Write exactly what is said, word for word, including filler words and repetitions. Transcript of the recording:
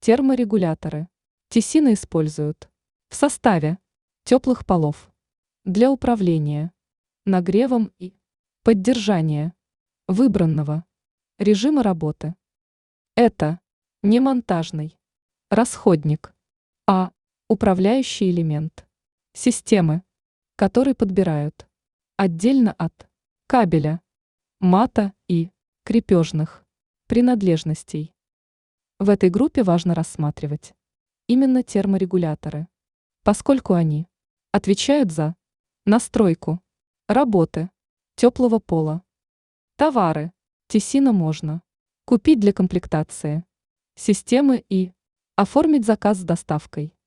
Терморегуляторы. Тесины используют в составе теплых полов для управления нагревом и поддержания выбранного режима работы. Это не монтажный расходник, а управляющий элемент системы, который подбирают отдельно от кабеля, мата и крепежных принадлежностей. В этой группе важно рассматривать именно терморегуляторы, поскольку они отвечают за настройку работы теплого пола. Товары Тесина можно купить для комплектации системы и оформить заказ с доставкой.